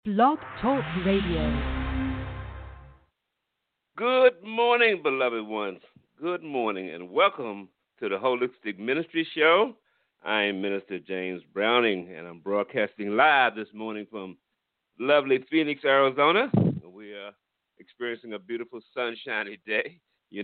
Blog Talk Radio. Good morning, beloved ones. Good morning, and welcome to the Holistic Ministry Show. I am Minister James Browning, and I'm broadcasting live this morning from lovely Phoenix, Arizona. We are experiencing a beautiful sunshiny day.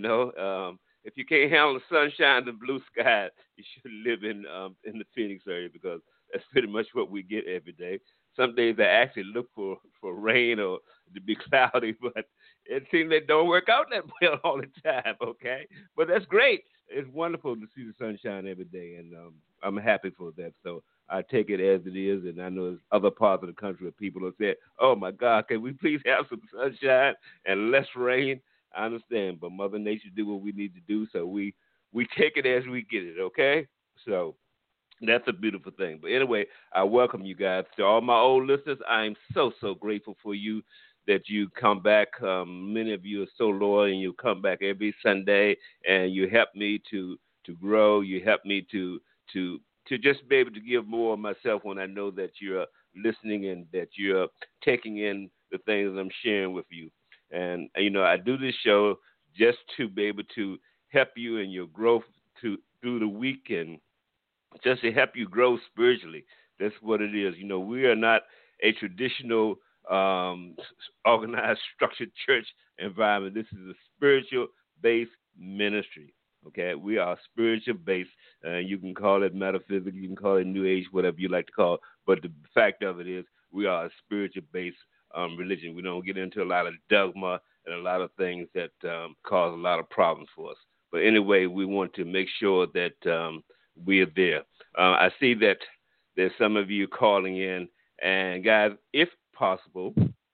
If you can't handle the sunshine and blue sky, you should live in the Phoenix area because that's pretty much what we get every day. Some days I actually look for rain or to be cloudy, but it seems they don't work out that well all the time, okay? But that's great. It's wonderful to see the sunshine every day, and I'm happy for that. So I take it as it is, and I know there's other parts of the country where people have said, oh, my God, can we please have some sunshine and less rain? I understand, but Mother Nature do what we need to do, so we take it as we get it, okay? So that's a beautiful thing. But anyway, I welcome you guys. To all my old listeners, I'm so grateful for you that you come back. Many of you are so loyal, and you come back every Sunday, and you help me to grow. You help me to just be able to give more of myself when I know that you're listening and that you're taking in the things I'm sharing with you. And, I do this show just to be able to help you in your growth through the week and just to help you grow spiritually. That's what it is. We are not a traditional organized, structured church environment. This is a spiritual-based ministry. Okay, we are spiritual-based. You can call it metaphysical, you can call it New Age, whatever you like to call it. But the fact of it is, we are a spiritual-based religion. We don't get into a lot of dogma and a lot of things that cause a lot of problems for us. But anyway, we want to make sure that we are there. I see that there's some of you calling in, and guys, if possible,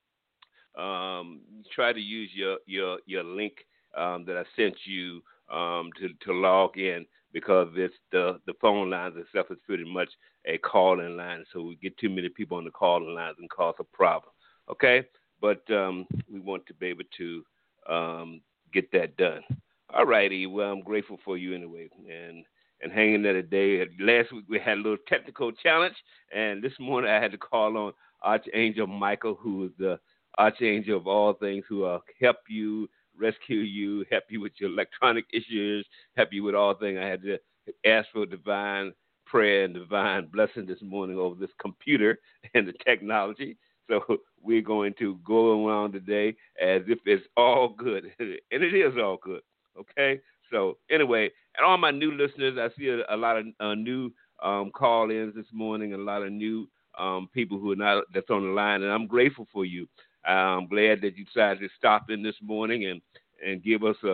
try to use your link that I sent you to log in, because it's the phone lines and stuff is pretty much a call-in line, so we get too many people on the call-in lines and cause a problem. Okay, but we want to be able to get that done. All righty. Well, I'm grateful for you anyway, and hanging there today. Last week we had a little technical challenge, and this morning I had to call on Archangel Michael, who is the Archangel of all things, who will help you, rescue you, help you with your electronic issues, help you with all things. I had to ask for divine prayer and divine blessing this morning over this computer and the technology. So we're going to go around today as if it's all good, and it is all good, okay? So anyway, and all my new listeners, I see a lot of new call-ins this morning, a lot of new people who are not that's on the line, and I'm grateful for you. I'm glad that you decided to stop in this morning and give us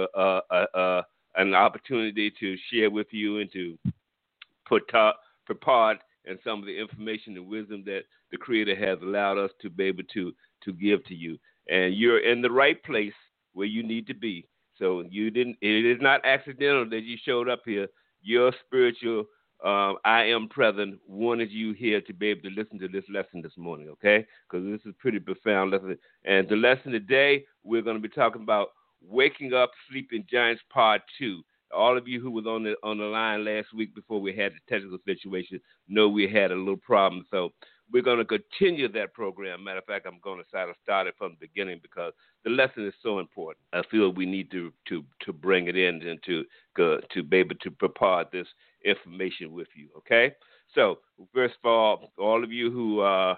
an opportunity to share with you and to put part in some of the information and wisdom that the Creator has allowed us to be able to give to you. And you're in the right place where you need to be. So it is not accidental that you showed up here. Your spiritual I am present wanted you here to be able to listen to this lesson this morning, okay? Because this is a pretty profound lesson. And the lesson today, we're going to be talking about Waking Up Sleeping Giants Part 2. All of you who was on the line last week before we had the technical situation know we had a little problem. So we're going to continue that program. Matter of fact, I'm going to try to start it from the beginning because the lesson is so important. I feel we need to bring it in and to be able to prepare this information with you, okay? So first of all of you who are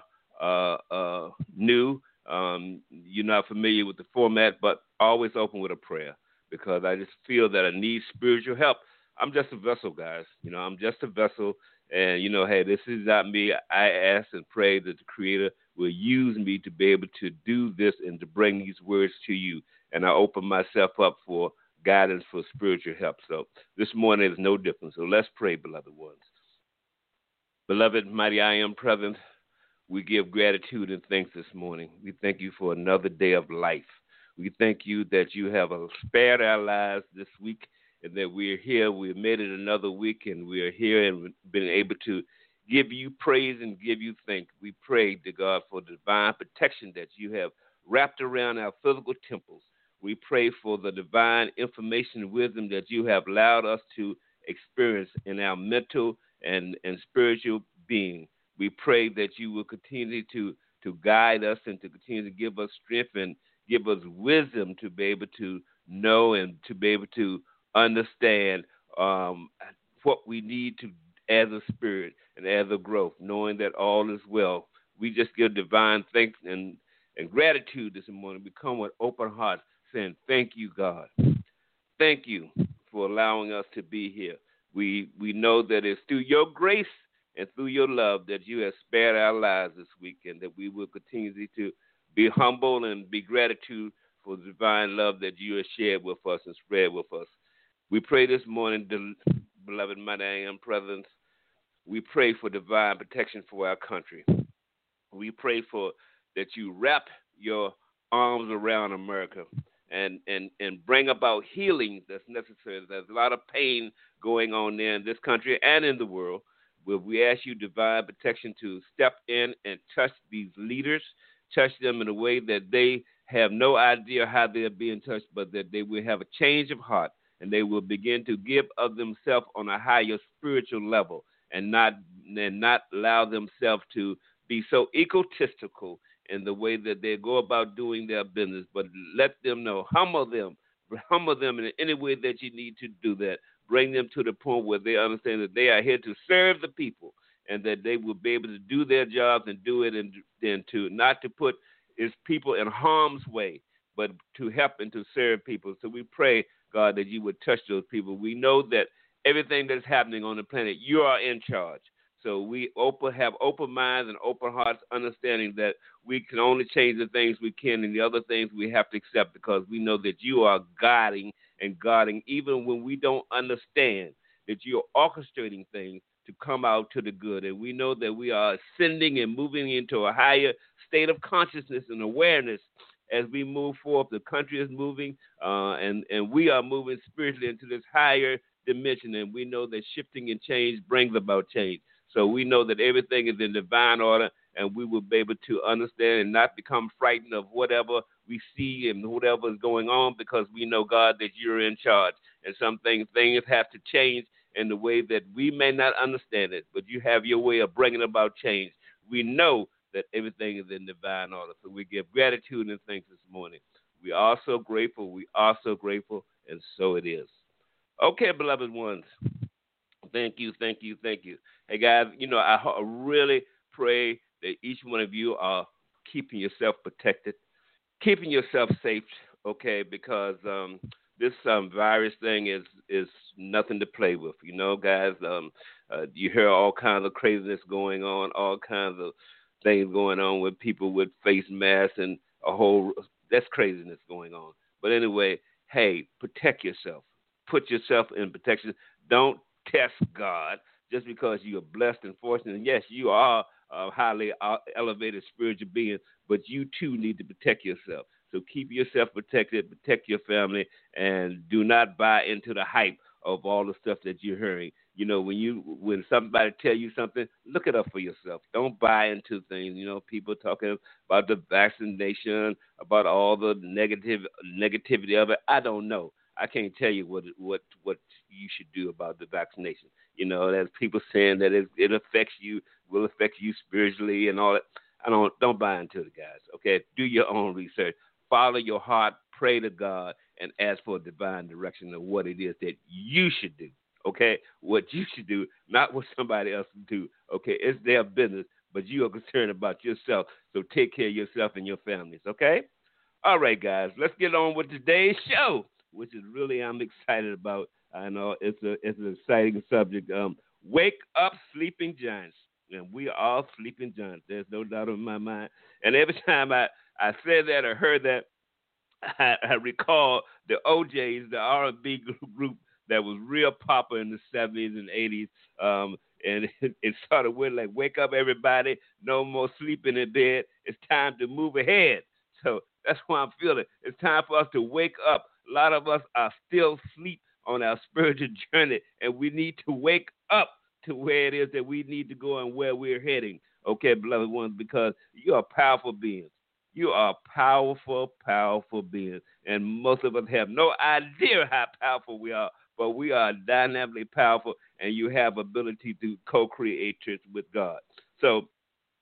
new, you're not familiar with the format, but always open with a prayer, because I just feel that I need spiritual help. I'm just a vessel, guys. I'm just a vessel. And, hey, this is not me. I ask and pray that the Creator will use me to be able to do this and to bring these words to you. And I open myself up for guidance, for spiritual help. So this morning is no different. So let's pray, beloved ones. Beloved, mighty I am present, we give gratitude and thanks this morning. We thank you for another day of life. We thank you that you have spared our lives this week, and that we're here. We've made it another week, and we are here and been able to give you praise and give you thanks. We pray to God for divine protection that you have wrapped around our physical temples. We pray for the divine information and wisdom that you have allowed us to experience in our mental and spiritual being. We pray that you will continue to to guide us and to continue to give us strength and give us wisdom to be able to know and to be able to understand what we need to as a spirit and as a growth, knowing that all is well. We just give divine thanks and gratitude this morning. We come with open hearts saying, thank you, God. Thank you for allowing us to be here. We know that it's through your grace and through your love that you have spared our lives this week, and that we will continue to be humble and be gratitude for the divine love that you have shared with us and spread with us. We pray this morning, beloved mighty I am presence. We pray for divine protection for our country. We pray for that you wrap your arms around America and bring about healing that's necessary. There's a lot of pain going on there in this country and in the world. We ask you divine protection to step in and touch these leaders, touch them in a way that they have no idea how they're being touched, but that they will have a change of heart and they will begin to give of themselves on a higher spiritual level and not allow themselves to be so egotistical in the way that they go about doing their business, but let them know, humble them in any way that you need to do that. Bring them to the point where they understand that they are here to serve the people and that they will be able to do their jobs and do it and to not to put its people in harm's way, but to help and to serve people. So we pray, God, that you would touch those people. We know that everything that's happening on the planet, you are in charge. So we have open minds and open hearts, understanding that we can only change the things we can, and the other things we have to accept because we know that you are guiding and guarding, even when we don't understand that you are orchestrating things to come out to the good. And we know that we are ascending and moving into a higher state of consciousness and awareness as we move forward. The country is moving, and we are moving spiritually into this higher dimension, and we know that shifting and change brings about change. So we know that everything is in divine order, and we will be able to understand and not become frightened of whatever we see and whatever is going on, because we know, God, that you're in charge. And some things have to change in the way that we may not understand it, but you have your way of bringing about change. We know that everything is in divine order. So we give gratitude and thanks this morning. We are so grateful. We are so grateful, and so it is. Okay, beloved ones. Thank you. Hey, guys, I really pray that each one of you are keeping yourself protected, keeping yourself safe, okay, because this virus thing is nothing to play with, guys. You hear all kinds of craziness going on, all kinds of things going on with people with face masks and that's craziness going on. But anyway, hey, protect yourself. Put yourself in protection. Don't test God just because you are blessed and fortunate. And yes, you are a highly elevated spiritual being, but you too need to protect yourself. So keep yourself protected, protect your family, and do not buy into the hype of all the stuff that you're hearing. When somebody tell you something, look it up for yourself. Don't buy into things. People talking about the vaccination, about all the negativity of it. I don't know. I can't tell you what you should do about the vaccination. There's people saying that it affects you, will affect you spiritually and all that. Don't buy into it, guys. Okay, do your own research. Follow your heart. Pray to God and ask for a divine direction of what it is that you should do. Okay, what you should do, not what somebody else would do. Okay, it's their business, but you are concerned about yourself. So take care of yourself and your families. Okay. All right, guys. Let's get on with today's show, which is really I'm excited about. I know it's an exciting subject. Wake up, sleeping giants. And we are all sleeping giants. There's no doubt in my mind. And every time I said that or heard that, I recall the OJs, the R&B group that was real popular in the 70s and 80s. And it started with like, wake up, everybody. No more sleeping in bed. It's time to move ahead. So that's why I'm feeling. It's time for us to wake up. A lot of us are still asleep on our spiritual journey, and we need to wake up to where it is that we need to go and where we're heading. Okay, beloved ones, because you are powerful beings. You are powerful, powerful beings. And most of us have no idea how powerful we are, but we are dynamically powerful, and you have ability to co-create with God. So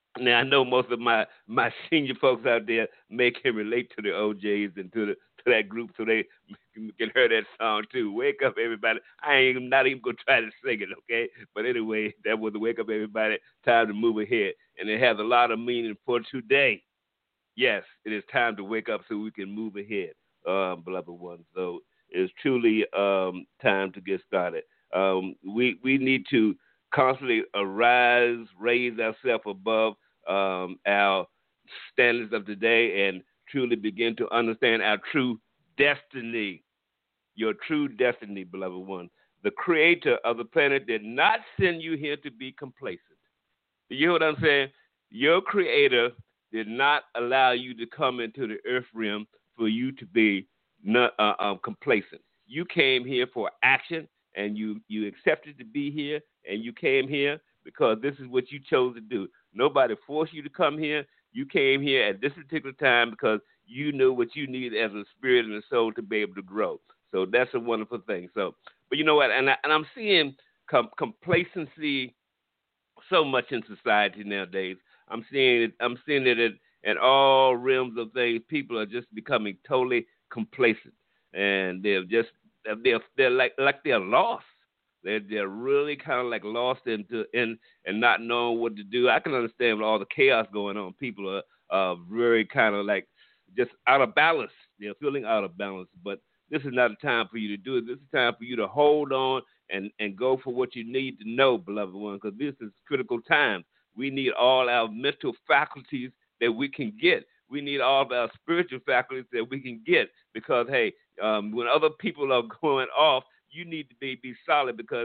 Now I know most of my senior folks out there may can relate to the OJs and to that group, so they can hear that song too. Wake up, everybody! I ain't not even gonna try to sing it, okay? But anyway, that was the wake up, everybody. Time to move ahead, and it has a lot of meaning for today. Yes, it is time to wake up so we can move ahead, beloved ones. So it's truly time to get started. We need to constantly arise, raise ourselves above our standards of today, and truly begin to understand our true destiny. Your true destiny, beloved one. The creator of the planet did not send you here to be complacent. You hear what I'm saying? Your creator did not allow you to come into the earth realm for you to be not, complacent. You came here for action, and you accepted to be here, and you came here because this is what you chose to do. Nobody forced you to come here. You came here at this particular time because you knew what you need as a spirit and a soul to be able to grow. So that's a wonderful thing. So, but you know what? And I'm seeing complacency so much in society nowadays. I'm seeing it in all realms of things. People are just becoming totally complacent, and they're like they're lost. They're really kind of like lost in and not knowing what to do. I can understand with all the chaos going on. People are very kind of like just out of balance. They're feeling out of balance, but this is not a time for you to do it. This is a time for you to hold on and go for what you need to know, beloved one, because this is critical time. We need all our mental faculties that we can get. We need all of our spiritual faculties that we can get because, hey, when other people are going off, you need to be solid because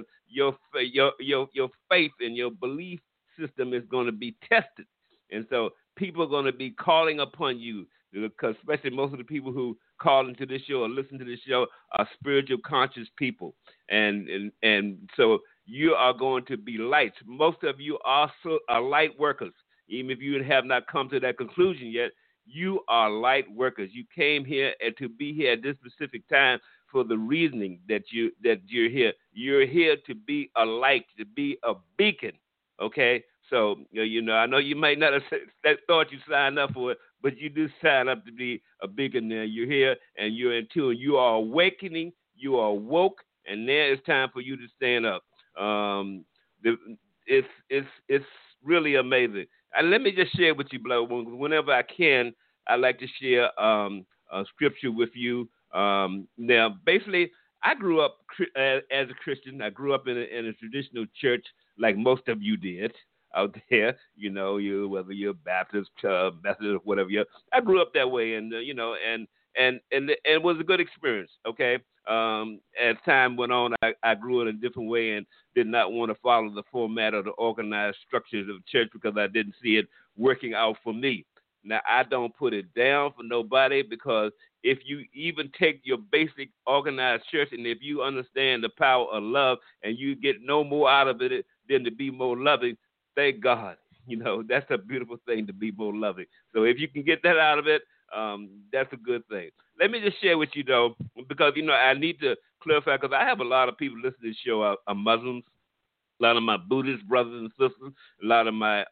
your faith and your belief system is going to be tested. And so people are going to be calling upon you because especially most of the people who call into this show or listen to this show are spiritual conscious people. And so you are going to be lights. Most of you are light workers. Even if you have not come to that conclusion yet, you are light workers. You came here and to be here at this specific time for the reasoning that you're here. You're here to be a light, to be a beacon. Okay, so I know you might not have thought you signed up for it, but you do sign up to be a beacon. There, you're here and you're in tune. You are awakening. You are woke, and now it's time for you to stand up. It's really amazing. And let me just share with you, beloved ones. Whenever I can, I like to share a scripture with you. Now, basically, I grew up as a Christian. I grew up in a traditional church, like most of you did out there. Whether you're Baptist, Methodist, whatever. I grew up that way, and and it was a good experience. Okay. As time went on, I grew in a different way and did not want to follow the format or the organized structures of the church because I didn't see it working out for me. Now, I don't put it down for nobody because if you even take your basic organized church and if you understand the power of love and you get no more out of it than to be more loving, thank God. That's a beautiful thing to be more loving. So if you can get that out of it, that's a good thing. Let me just share with you, though, because, I need to clarify, because I have a lot of people listening to this show are Muslims, a lot of my Buddhist brothers and sisters, a lot of my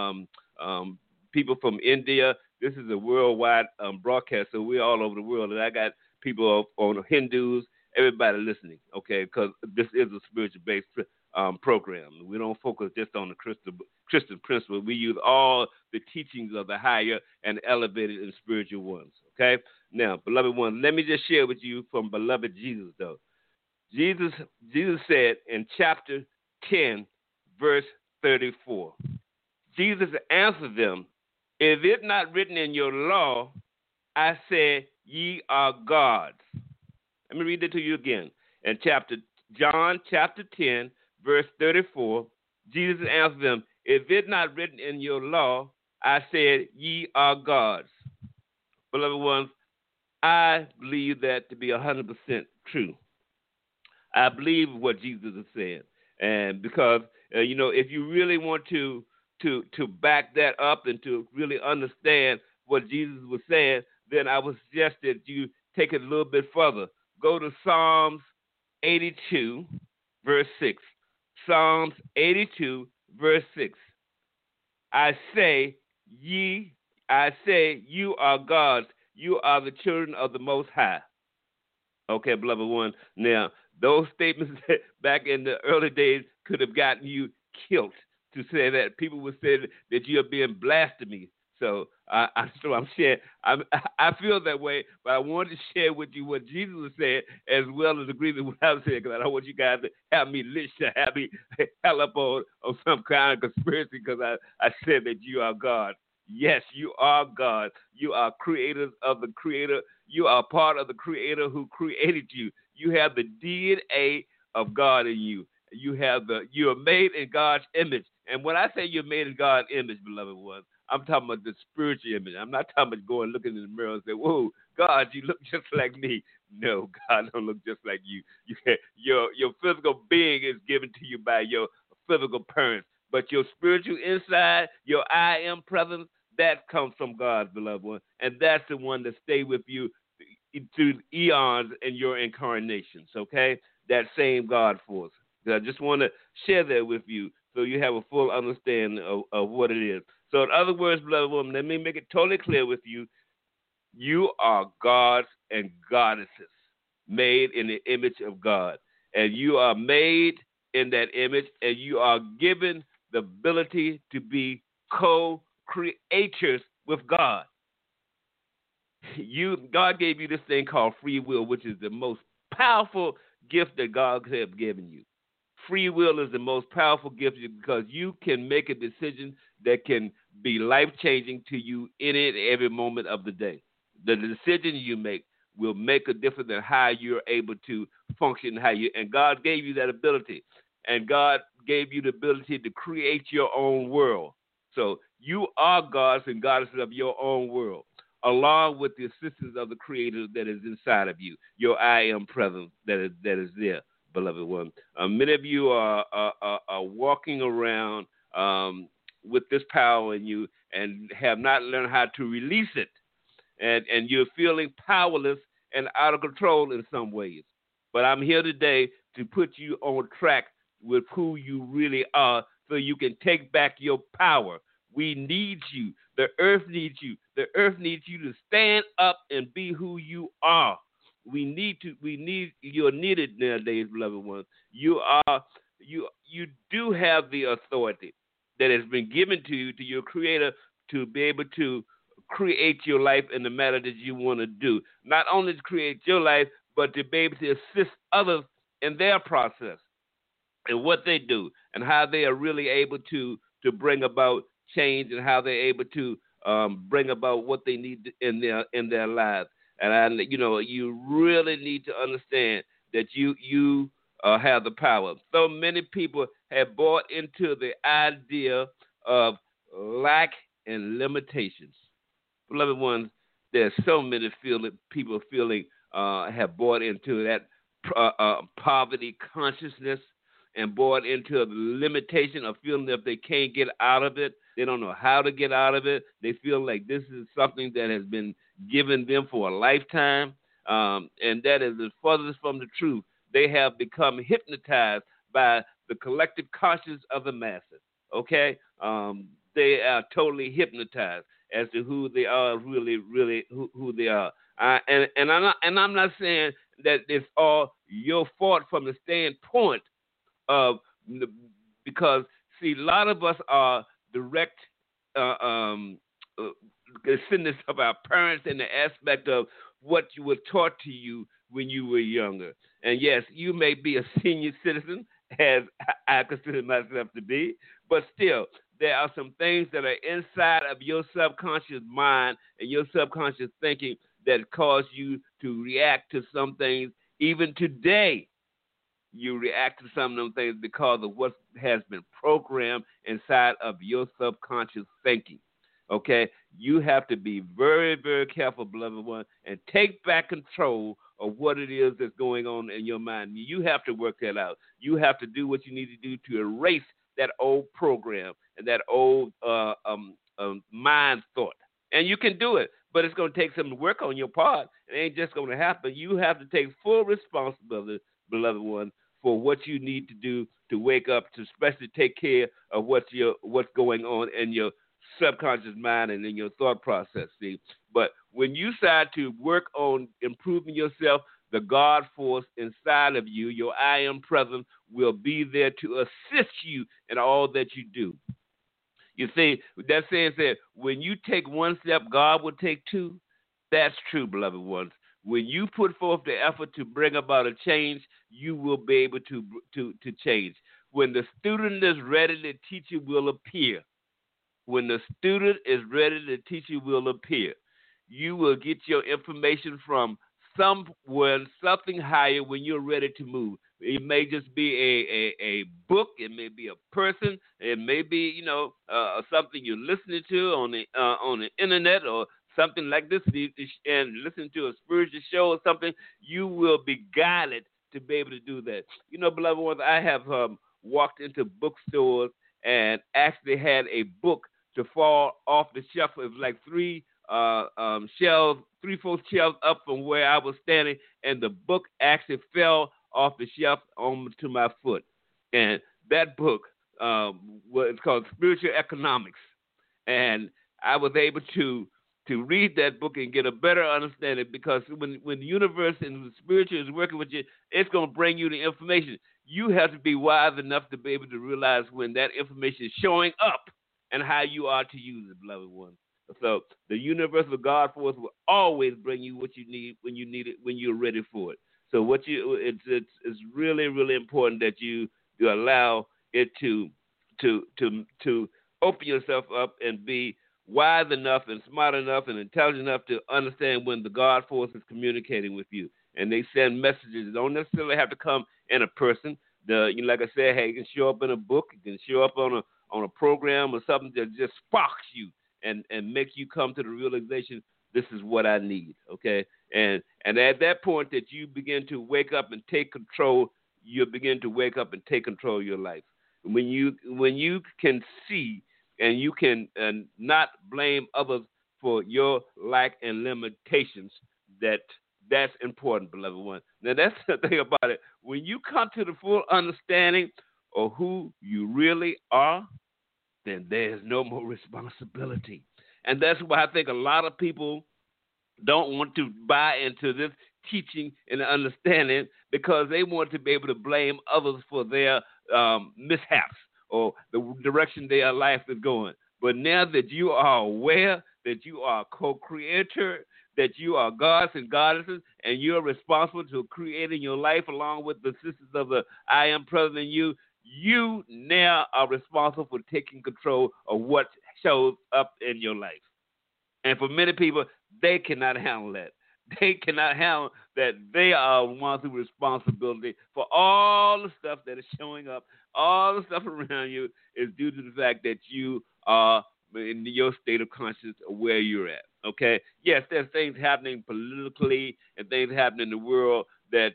people from India. This is a worldwide broadcast, so we're all over the world, and I got people on Hindus, everybody listening, okay, because this is a spiritual-based program. We don't focus just on the Christian principles. We use all the teachings of the higher and elevated and spiritual ones, okay? Now, beloved one, let me just share with you from beloved Jesus, though. Jesus said in chapter 10, verse 34, Jesus answered them, "Is it not written in your law, I said, ye are gods?" Let me read it to you again. In John chapter 10, verse 34, Jesus answered them, "Is it not written in your law, I said, ye are gods?" Beloved ones, I believe that to be 100% true. I believe what Jesus is saying. And because, if you really want to back that up and to really understand what Jesus was saying, then I would suggest that you take it a little bit further. Go to Psalms 82, verse 6. Psalms 82, verse 6. I say, I say, you are gods. You are the children of the Most High. Okay, beloved one. Now, those statements back in the early days could have gotten you killed. To say that people would say that you are being blasphemy. So I'm sharing. I feel that way, but I wanted to share with you what Jesus said, as well as agree with what I was saying, because I don't want you guys to have me lynched or have me held up on some kind of conspiracy because I said that you are God. Yes, you are God. You are creators of the Creator. You are part of the Creator who created you. You have the DNA of God in you. You are made in God's image. And when I say you're made in God's image, beloved ones, I'm talking about the spiritual image. I'm not talking about going looking in the mirror and say, "Whoa, God, you look just like me." No, God don't look just like you. Your physical being is given to you by your physical parents, but your spiritual inside, your I am presence, that comes from God, beloved one, and that's the one that stay with you through eons in your incarnations. Okay, that same God force. So I just want to share that with you so you have a full understanding of what it is. So, in other words, beloved woman, let me make it totally clear with you. You are gods and goddesses made in the image of God. And you are made in that image, and you are given the ability to be co-creators with God. God gave you this thing called free will, which is the most powerful gift that God could have given you. Free will is the most powerful gift because you can make a decision that can be life-changing to you in it every moment of the day. The decision you make will make a difference in how you're able to function, and God gave you that ability. And God gave you the ability to create your own world. So you are gods and goddesses of your own world, along with the assistance of the Creator that is inside of you, your I am presence that is there, beloved one. Many of you are walking around with this power in you and have not learned how to release it. And you're feeling powerless and out of control in some ways. But I'm here today to put you on track with who you really are so you can take back your power. We need you. The earth needs you. The earth needs you to stand up and be who you are. You're needed nowadays, beloved ones. You do have the authority that has been given to you, to your Creator, to be able to create your life in the manner that you want to do. Not only to create your life, but to be able to assist others in their process and what they do and how they are really able to bring about change and how they're able to bring about what they need in their lives. And you really need to understand that you have the power. So many people have bought into the idea of lack and limitations. Beloved ones, there's so many people feeling have bought into that poverty consciousness and bought into the limitation of feeling that if they can't get out of it, they don't know how to get out of it. They feel like this is something that has been given them for a lifetime, and that is the furthest from the truth. They have become hypnotized by the collective conscience of the masses. Okay, they are totally hypnotized as to who they are, really, really who they are. And I'm not saying that it's all your fault from the standpoint of, because see, a lot of us are direct descendants of our parents in the aspect of what you were taught to you when you were younger. And yes, you may be a senior citizen, as I consider myself to be, but still, there are some things that are inside of your subconscious mind and your subconscious thinking that cause you to react to some things. Even today, you react to some of them things because of what has been programmed inside of your subconscious thinking. Okay? You have to be very, very careful, beloved one, and take back control of what it is that's going on in your mind. You have to work that out. You have to do what you need to do to erase that old program and that old mind thought. And you can do it, but it's going to take some work on your part. It ain't just going to happen. You have to take full responsibility, beloved one, for what you need to do to wake up, to especially take care of what's going on in subconscious mind and in your thought process. See, but when you decide to work on improving yourself, the God force inside of you, your I am presence, will be there to assist you in all that you do. You see, that saying said, when you take one step, God will take two. That's true, beloved ones. When you put forth the effort to bring about a change, you will be able to change. When the student is ready, the teacher will appear. When the student is ready, the teacher will appear. You will get your information from someone, something higher when you're ready to move. It may just be a book. It may be a person. It may be, something you're listening to on the internet or something like this, and listen to a spiritual show or something. You will be guided to be able to do that. Beloved ones, I have walked into bookstores and actually had a book to fall off the shelf. It was like three shelves, 3/4 shelves up from where I was standing, and the book actually fell off the shelf onto my foot. And that book was called Spiritual Economics, and I was able to read that book and get a better understanding, because when the universe and the spiritual is working with you, it's going to bring you the information. You have to be wise enough to be able to realize when that information is showing up and how you are to use it, beloved one. So the universal God force will always bring you what you need when you need it, when you're ready for it. So it's really, really important that you allow it to open yourself up and be wise enough and smart enough and intelligent enough to understand when the God force is communicating with you. And they send messages. It don't necessarily have to come in a person. Like I said, hey, it can show up in a book. It can show up on a program or something that just sparks you and make you come to the realization, this is what I need, okay? And at that point that you begin to wake up and take control, you begin to wake up and take control of your life. When you can see and you can not blame others for your lack and limitations, that's important, beloved one. Now, that's the thing about it. When you come to the full understanding of who you really are, then there's no more responsibility. And that's why I think a lot of people don't want to buy into this teaching and understanding, because they want to be able to blame others for their mishaps or the direction their life is going. But now that you are aware that you are a co-creator, that you are gods and goddesses, and you're responsible to creating your life along with the sisters of the I am present in you, you now are responsible for taking control of what shows up in your life. And for many people, they cannot handle that. They cannot handle that they are the ones who responsibility for all the stuff that is showing up, all the stuff around you is due to the fact that you are in your state of consciousness of where you're at. Okay? Yes, there's things happening politically and things happening in the world that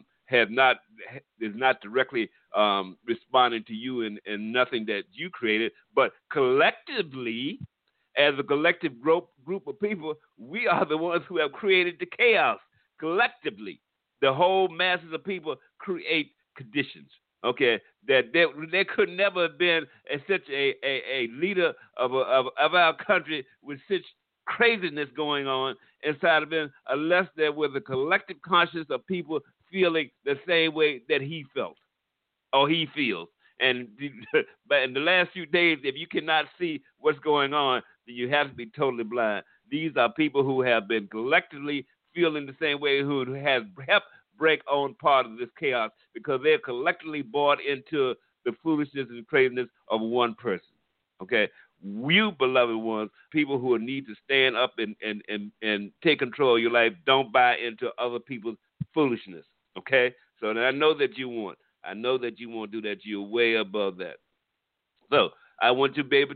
is not directly responding to you and nothing that you created, but collectively, as a collective group of people, we are the ones who have created the chaos. Collectively, the whole masses of people create conditions. Okay, that there could never have been such a leader of our country with such craziness going on inside of him, unless there was a collective consciousness of people feeling the same way that he felt or he feels. And but in the last few days, if you cannot see what's going on, then you have to be totally blind. These are people who have been collectively feeling the same way, who has helped break on part of this chaos, because they're collectively bought into the foolishness and craziness of one person. Okay? You, beloved ones, people who need to stand up and take control of your life, don't buy into other people's foolishness. Okay? So I know that you want. I know that you won't do that. You're way above that. So I want to be able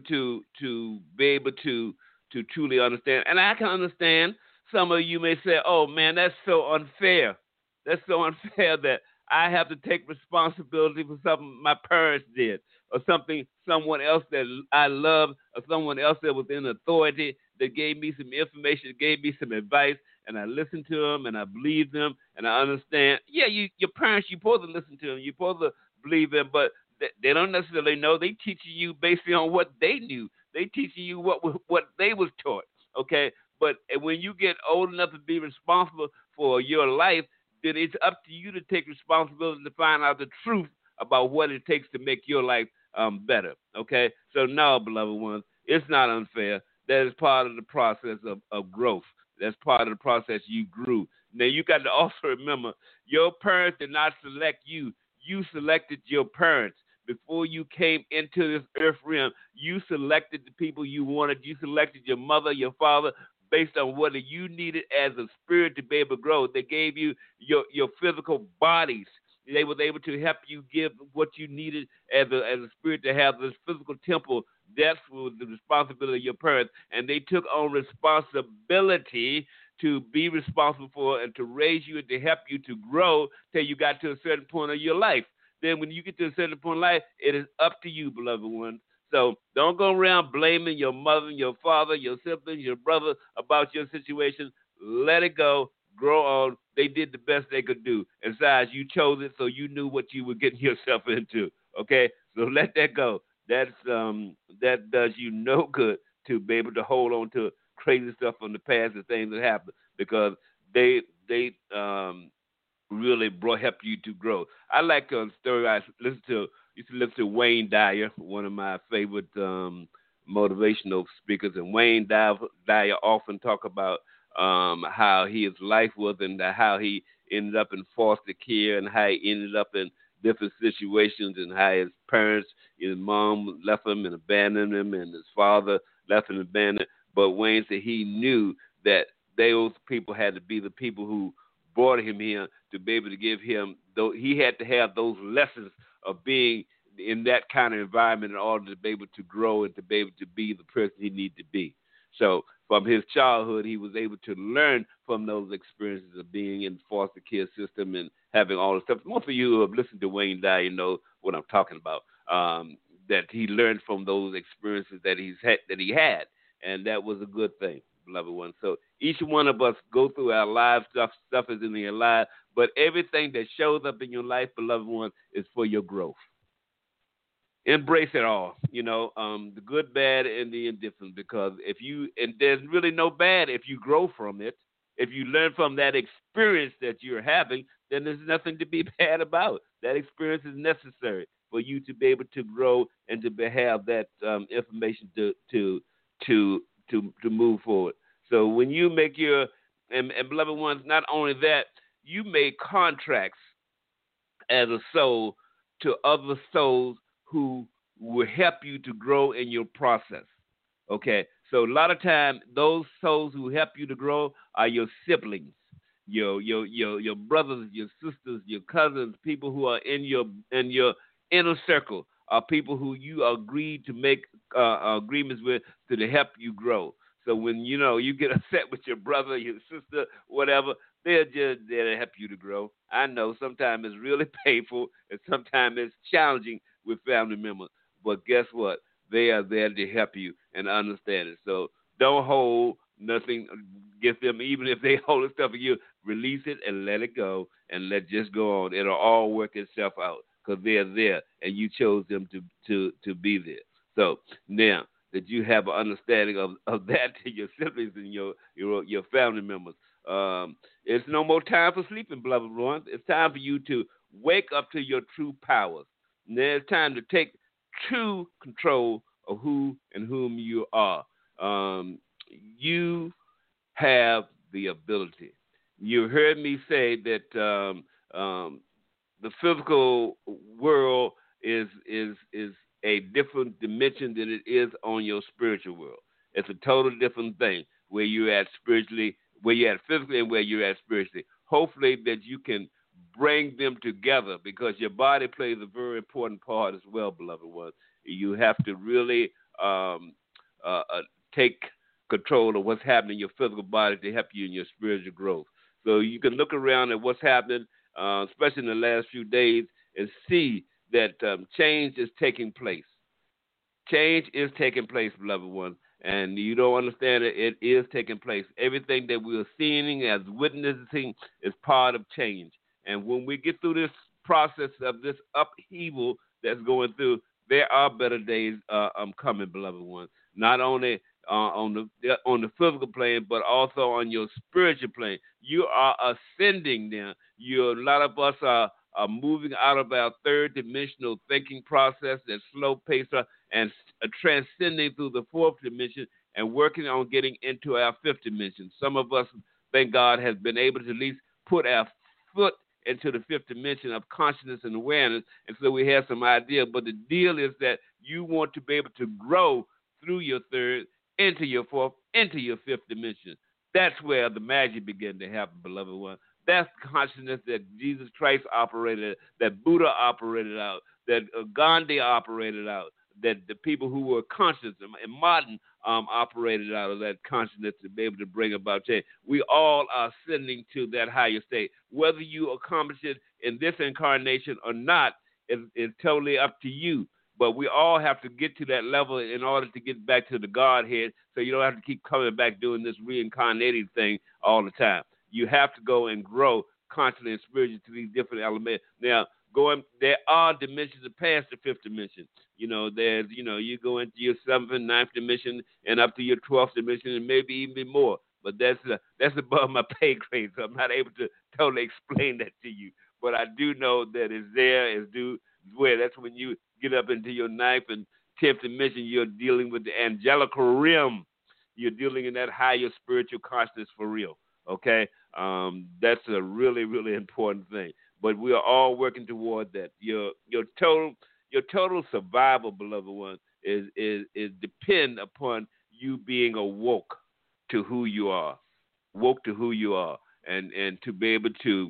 to truly understand. And I can understand some of you may say, oh, man, that's so unfair. That's so unfair that I have to take responsibility for something my parents did, or something someone else that I love, or someone else that was in authority that gave me some information, gave me some advice, and I listened to them, and I believe them, and I understand. Yeah, your parents, you're supposed to listen to them. You're supposed to believe them, but they don't necessarily know. They teach you based on what they knew. They teaching you what they was taught. Okay, but when you get old enough to be responsible for your life, then it's up to you to take responsibility to find out the truth about what it takes to make your life better. Okay, so no, beloved ones, it's not unfair. That is part of the process of growth. That's part of the process you grew. Now you got to also remember, your parents did not select you. You selected your parents. Before you came into this earth realm, you selected the people you wanted. You selected your mother, your father, based on what you needed as a spirit to be able to grow. They gave you your physical bodies. They were able to help you give what you needed as a spirit to have this physical temple. That was the responsibility of your parents, and they took on responsibility to be responsible for and to raise you and to help you to grow till you got to a certain point of your life. Then when you get to a certain point in life, it is up to you, beloved ones. So don't go around blaming your mother, your father, your siblings, your brother about your situation. Let it go. Grow on. They did the best they could do. And besides, you chose it, so you knew what you were getting yourself into. Okay? So let that go. That does you no good to be able to hold on to crazy stuff from the past and things that happened, because they really help you to grow. I like a story I used to listen to Wayne Dyer, one of my favorite motivational speakers, and Wayne Dyer often talk about how his life was and how he ended up in foster care and how he ended up in different situations and how his parents, his mom left him and abandoned him, and his father left him and abandoned. But Wayne said he knew that those people had to be the people who brought him here to be able to give him, though he had to have those lessons of being in that kind of environment in order to be able to grow and to be able to be the person he needed to be. So from his childhood, he was able to learn from those experiences of being in the foster care system and having all the stuff. Most of you who have listened to Wayne Dyer know what I'm talking about. That he learned from those experiences that he had, and that was a good thing, beloved one. So each one of us go through our lives. Stuff is in your life, but everything that shows up in your life, beloved one, is for your growth. Embrace it all, the good, bad, and the indifferent, because and there's really no bad if you grow from it. If you learn from that experience that you're having, then there's nothing to be bad about. That experience is necessary for you to be able to grow and to have that information to move forward. So when you make and beloved ones, not only that, you make contracts as a soul to other souls who will help you to grow in your process. Okay, so a lot of time those souls who help you to grow are your siblings, your brothers, your sisters, your cousins, people who are in your inner circle, are people who you agreed to make agreements with to help you grow. So when you get upset with your brother, your sister, whatever, they're just there to help you to grow. I know sometimes it's really painful and sometimes it's challenging with family members, but guess what? They are there to help you and understand it. So don't hold nothing against them, even if they hold stuff for you. Release it and let it go, and let just go on. It'll all work itself out because they're there, and you chose them to be there. So now that you have an understanding of that to your siblings and your family members, it's no more time for sleeping, beloved ones. It's time for you to wake up to your true powers. And it's time to take true control of who and whom you are. You have the ability. You heard me say that the physical world is a different dimension than it is on your spiritual world. It's a totally different thing where you're at spiritually, where you're at physically, and where you're at spiritually. Hopefully that you can bring them together, because your body plays a very important part as well, beloved ones. You have to really take control of what's happening in your physical body to help you in your spiritual growth. So you can look around at what's happening, especially in the last few days, and see that change is taking place. Change is taking place, beloved ones. And you don't understand it, it is taking place. Everything that we are seeing as witnessing is part of change. And when we get through this process of this upheaval that's going through, there are better days coming, beloved ones. not only on the physical plane, but also on your spiritual plane. You are ascending now. A lot of us are moving out of our third dimensional thinking process, that slow pace, and transcending through the fourth dimension and working on getting into our fifth dimension. Some of us, thank God, has been able to at least put our foot into the fifth dimension of consciousness and awareness, and so we have some idea. But the deal is that you want to be able to grow through your third, into your fourth, into your fifth dimension. That's where the magic began to happen, beloved one. That's consciousness that Jesus Christ operated, that Buddha operated out, that Gandhi operated out, that the people who were conscious and modern operated out of that consciousness to be able to bring about change. We all are ascending to that higher state. Whether you accomplish it in this incarnation or not is totally up to you. But we all have to get to that level in order to get back to the Godhead, so you don't have to keep coming back doing this reincarnating thing all the time. You have to go and grow consciously and spiritually to these different elements. Now, there are dimensions past the fifth dimension. There's, you go into your seventh and ninth dimension and up to your 12th dimension and maybe even more. But that's above my pay grade, so I'm not able to totally explain that to you. But I do know that it's there, where that's when you get up into your ninth and 10th dimension, you're dealing with the angelical realm. You're dealing in that higher spiritual consciousness for real. Okay? That's a really, really important thing. But we are all working toward that. Your total survival, beloved one, is depend upon you being awoke to who you are, and to be able to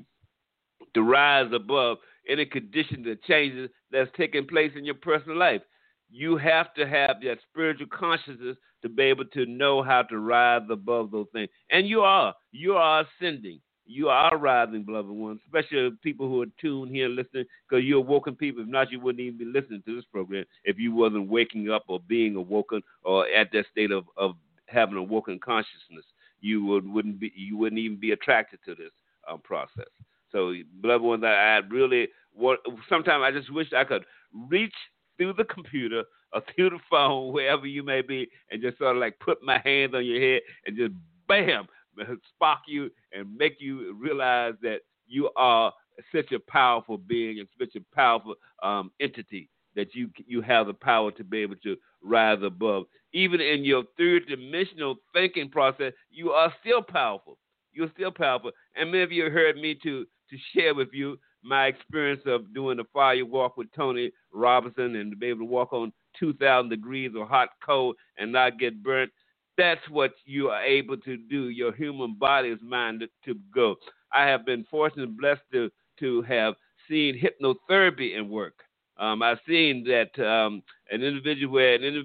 rise above any condition that changes that's taking place in your personal life. You have to have that spiritual consciousness to be able to know how to rise above those things. And you are ascending. You are rising, beloved ones, especially people who are tuned here listening, because you're awoken people. If not, you wouldn't even be listening to this program if you wasn't waking up or being awoken or at that state of having awoken consciousness. You wouldn't even be attracted to this process. So, beloved ones, I really want. Sometimes I just wish I could reach through the computer or through the phone, wherever you may be, and just sort of like put my hands on your head and just bam, spark you and make you realize that you are such a powerful being and such a powerful entity that you have the power to be able to rise above. Even in your third dimensional thinking process, you are still powerful. You're still powerful. And many of you heard me to share with you my experience of doing the fire walk with Tony Robinson and to be able to walk on 2,000 degrees of hot coal and not get burnt. That's what you are able to do. Your human body is minded to go. I have been fortunate and blessed to have seen hypnotherapy in work. I've seen that an individual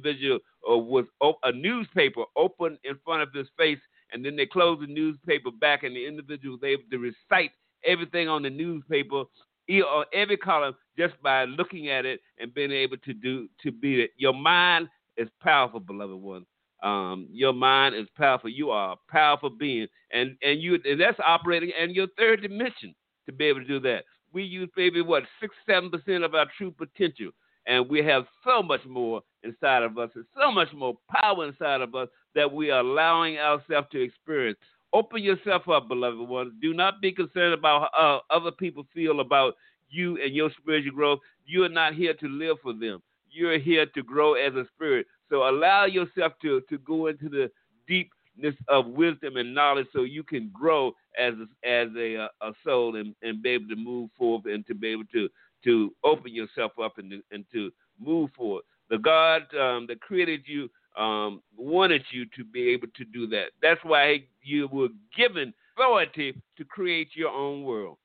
was a newspaper open in front of his face, and then they closed the newspaper back, and the individual was able to recite everything on the newspaper, or every column, just by looking at it and being able to be it. Your mind is powerful, beloved one. Your mind is powerful. You are a powerful being, and that's operating in your third dimension to be able to do that. We use maybe 6-7% of our true potential, and we have so much more inside of us, and so much more power inside of us that we are allowing ourselves to experience. Open yourself up, beloved ones. Do not be concerned about how other people feel about you and your spiritual growth. You are not here to live for them. You're here to grow as a spirit. So allow yourself to go into the deepness of wisdom and knowledge so you can grow as a soul and be able to move forward and to be able to open yourself up and to move forward. The God that created you wanted you to be able to do that. That's why you were given authority to create your own world.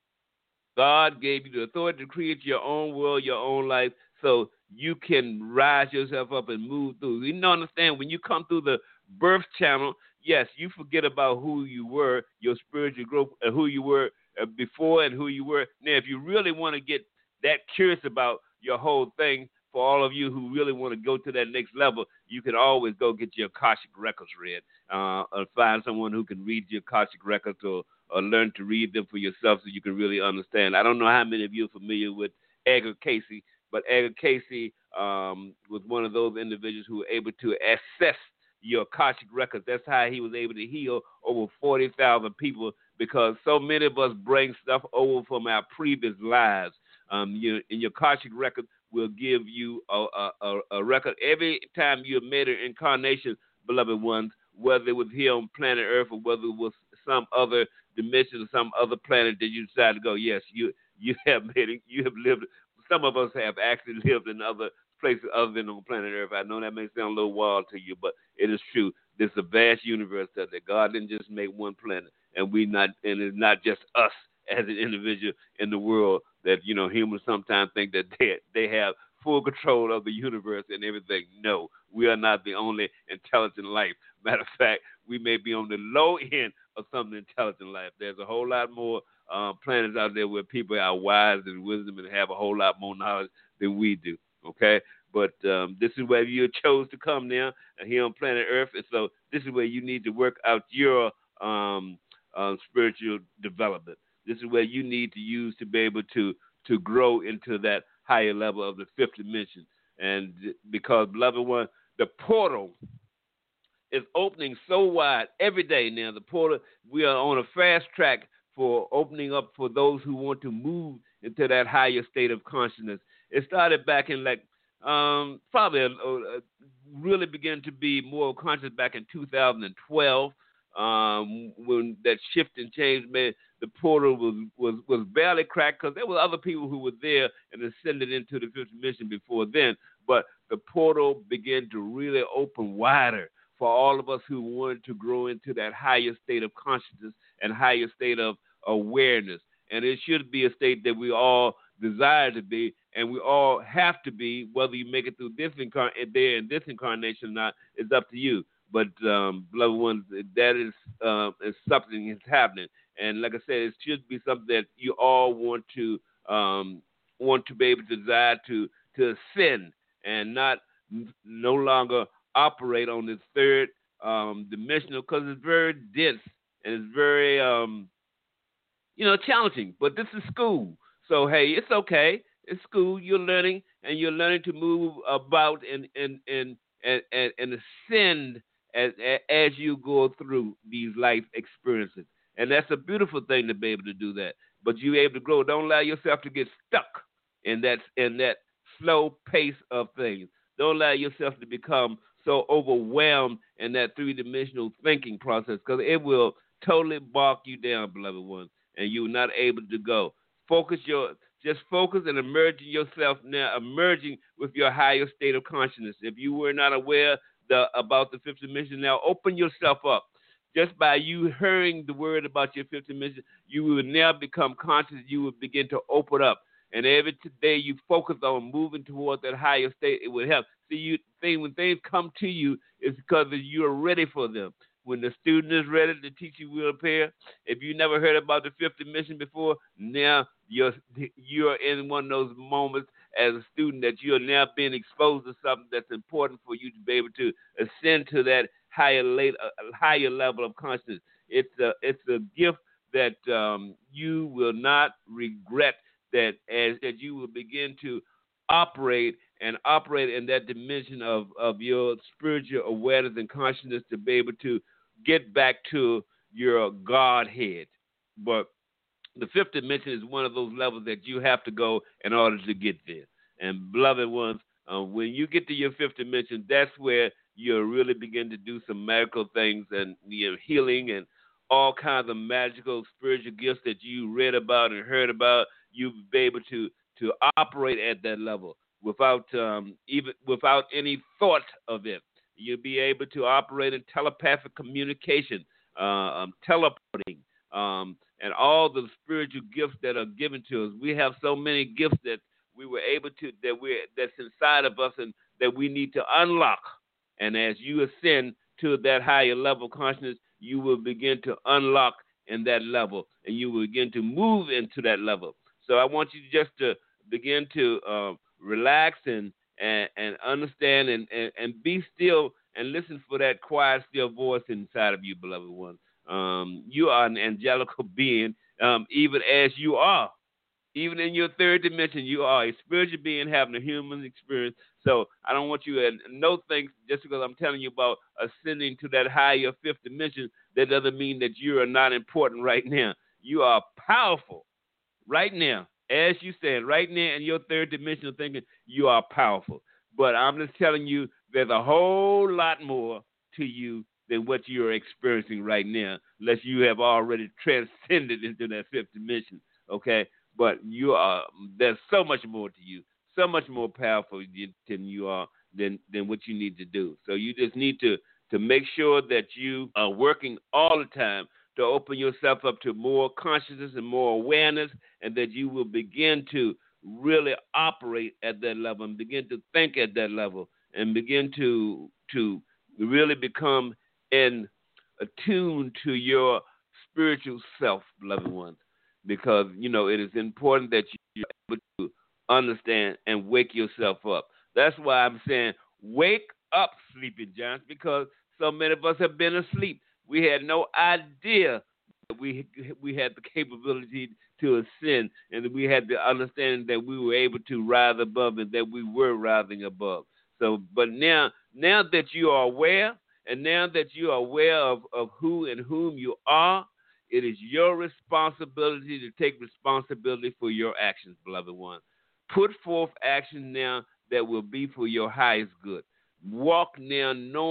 God gave you the authority to create your own world, your own life, so you can rise yourself up and move through. You know, understand, when you come through the birth channel, yes, you forget about who you were, your spiritual growth, and who you were before and who you were. Now, if you really want to get that curious about your whole thing, for all of you who really want to go to that next level, you can always go get your Akashic Records read, or find someone who can read your Akashic Records or learn to read them for yourself so you can really understand. I don't know how many of you are familiar with Edgar Cayce, but Edgar Cayce was one of those individuals who were able to access your Akashic records. That's how he was able to heal over 40,000 people, because so many of us bring stuff over from our previous lives. In your Akashic record will give you a record every time you made an incarnation, beloved ones, whether it was here on planet Earth or whether it was some other dimension or some other planet that you decided to go. Yes, you have made it. You have lived. Some of us have actually lived in other places other than on planet Earth. I know that may sound a little wild to you, but it is true. There's a vast universe that God didn't just make one planet, and it's not just us as an individual in the world that humans sometimes think that they have full control of the universe and everything. No, we are not the only intelligent life. Matter of fact, we may be on the low end of some intelligent life. There's a whole lot more planets out there where people are wise and wisdom and have a whole lot more knowledge than we do. Okay, but this is where you chose to come now, here on planet Earth, and so this is where you need to work out your spiritual development. This is where you need to use to be able to grow into that higher level of the fifth dimension. And because, beloved one, the portal is opening so wide every day now. The portal, we are on a fast track for opening up for those who want to move into that higher state of consciousness. It started back in probably really began to be more conscious back in 2012, when that shift and change made the portal was barely cracked, because there were other people who were there and ascended into the fifth dimension before then. But the portal began to really open wider for all of us who wanted to grow into that higher state of consciousness and higher state of awareness. And it should be a state that we all desire to be, and we all have to be, whether you make it through this incarnation or not, it's up to you. But, beloved ones, that is something that's happening. And like I said, it should be something that you all want to be able to desire to ascend and no longer operate on this third dimensional, because it's very dense and it's very challenging. But this is school, so hey, it's okay. It's school. You're learning, and you're learning to move about and ascend as you go through these life experiences. And that's a beautiful thing to be able to do that. But you're able to grow. Don't allow yourself to get stuck in that slow pace of things. Don't allow yourself to become so overwhelmed in that three-dimensional thinking process, because it will totally bog you down, beloved ones, and you're not able to go. Just focus and emerging yourself now, emerging with your higher state of consciousness. If you were not aware about the fifth dimension, now open yourself up. Just by you hearing the word about your fifth dimension, you will now become conscious. You will begin to open up. And every day you focus on moving toward that higher state, it will help. See, when things come to you, it's because you are ready for them. When the student is ready, the teacher will appear. If you never heard about the fifth dimension before, now you're in one of those moments as a student that you are now being exposed to something that's important for you to be able to ascend to that higher level of consciousness. It's a gift that you will not regret. That you will begin to operate in that dimension of your spiritual awareness and consciousness, to be able to get back to your Godhead. But the fifth dimension is one of those levels that you have to go in order to get there. And beloved ones, when you get to your fifth dimension, that's where you'll really begin to do some magical things and healing and all kinds of magical spiritual gifts that you read about and heard about. You'll be able to operate at that level without any thought of it. You'll be able to operate in telepathic communication, teleporting, and all the spiritual gifts that are given to us. We have so many gifts that we were able to that's inside of us and that we need to unlock. And as you ascend to that higher level of consciousness, you will begin to unlock in that level, and you will begin to move into that level. So I want you just to begin to relax and understand and be still and listen for that quiet, still voice inside of you, beloved one. You are an angelical being, even as you are. Even in your third dimension, you are a spiritual being having a human experience. So I don't want you to know things just because I'm telling you about ascending to that higher fifth dimension. That doesn't mean that you are not important right now. You are powerful right now. As you said, right now in your third dimension of thinking, you are powerful. But I'm just telling you, there's a whole lot more to you than what you're experiencing right now, unless you have already transcended into that fifth dimension. Okay, but you are. There's so much more to you, so much more powerful than you are than what you need to do. So you just need to make sure that you are working all the time to open yourself up to more consciousness and more awareness, and that you will begin to really operate at that level and begin to think at that level and begin to really become in attuned to your spiritual self, beloved ones, because it is important that you're able to understand and wake yourself up. That's why I'm saying wake up, sleeping giants, because so many of us have been asleep. We had no idea that we had the capability to ascend, and that we had the understanding that we were able to rise above, and that we were rising above. So, but now that you are aware, and now that you are aware of who and whom you are, it is your responsibility to take responsibility for your actions, beloved one. Put forth action now that will be for your highest good. Walk now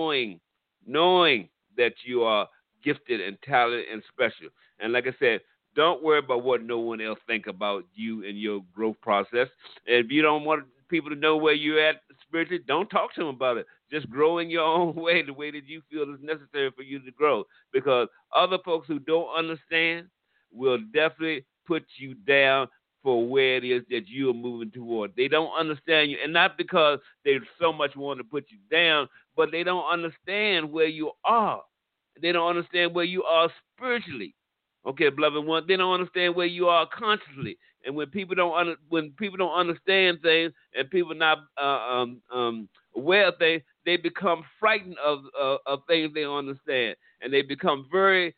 knowing that you are gifted and talented and special. And like I said, don't worry about what no one else think about you and your growth process. And if you don't want people to know where you're at spiritually, don't talk to them about it. Just grow in your own way, the way that you feel is necessary for you to grow. Because other folks who don't understand will definitely put you down for where it is that you are moving toward. They don't understand you, and not because they so much want to put you down, but they don't understand where you are. They don't understand where you are spiritually. Okay, beloved one, they don't understand where you are consciously. And when people don't understand things, and people not aware of things, they become frightened of things they don't understand, and they become very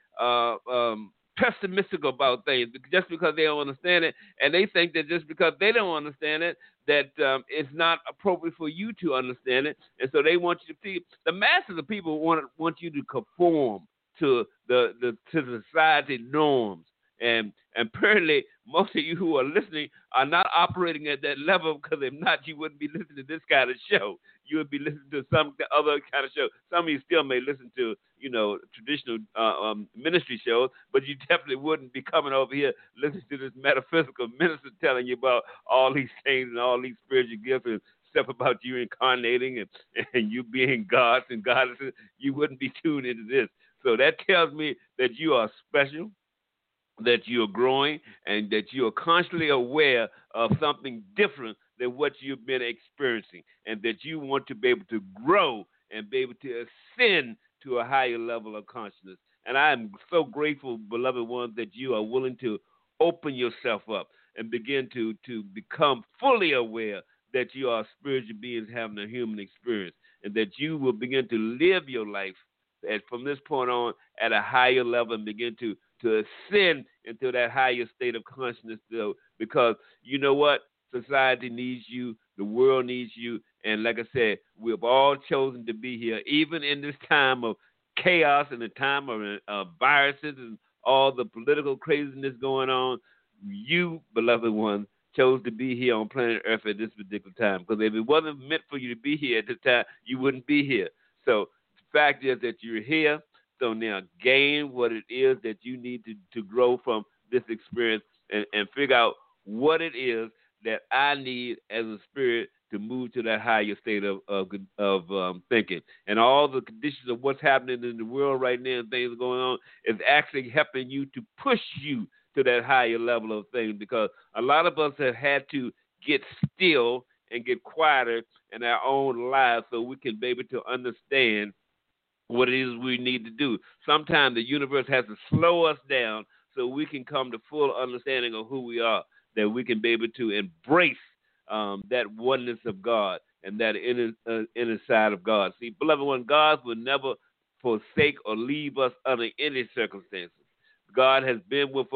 pessimistic about things just because they don't understand it, and they think that just because they don't understand it, that it's not appropriate for you to understand it, and so they want you to see. The masses of people want you to conform to the society norms, and apparently most of you who are listening are not operating at that level, because if not, you wouldn't be listening to this kind of show. You would be listening to some other kind of show. Some of you still may listen to traditional ministry shows, but you definitely wouldn't be coming over here listening to this metaphysical minister telling you about all these things and all these spiritual gifts and stuff about you incarnating and you being gods and goddesses. You wouldn't be tuned into this. So that tells me that you are special, that you are growing, and that you are constantly aware of something different than what you've been experiencing, and that you want to be able to grow and be able to ascend to a higher level of consciousness. And I am so grateful, beloved ones, that you are willing to open yourself up and begin to become fully aware that you are spiritual beings having a human experience, and that you will begin to live your life from this point on at a higher level and begin to ascend into that higher state of consciousness, though, because you know what? Society needs you. The world needs you. And like I said, we've all chosen to be here, even in this time of chaos and the time of viruses and all the political craziness going on. You, beloved one, chose to be here on planet Earth at this particular time. Because if it wasn't meant for you to be here at this time, you wouldn't be here. So the fact is that you're here. So now gain what it is that you need to grow from this experience, and figure out what it is that I need as a spirit to move to that higher state of thinking. And all the conditions of what's happening in the world right now and things going on is actually helping you to push you to that higher level of things, because a lot of us have had to get still and get quieter in our own lives so we can be able to understand what it is we need to do. Sometimes the universe has to slow us down so we can come to full understanding of who we are, that we can be able to embrace that oneness of God and that inner side of God. See, beloved one, God will never forsake or leave us under any circumstances. God has been with us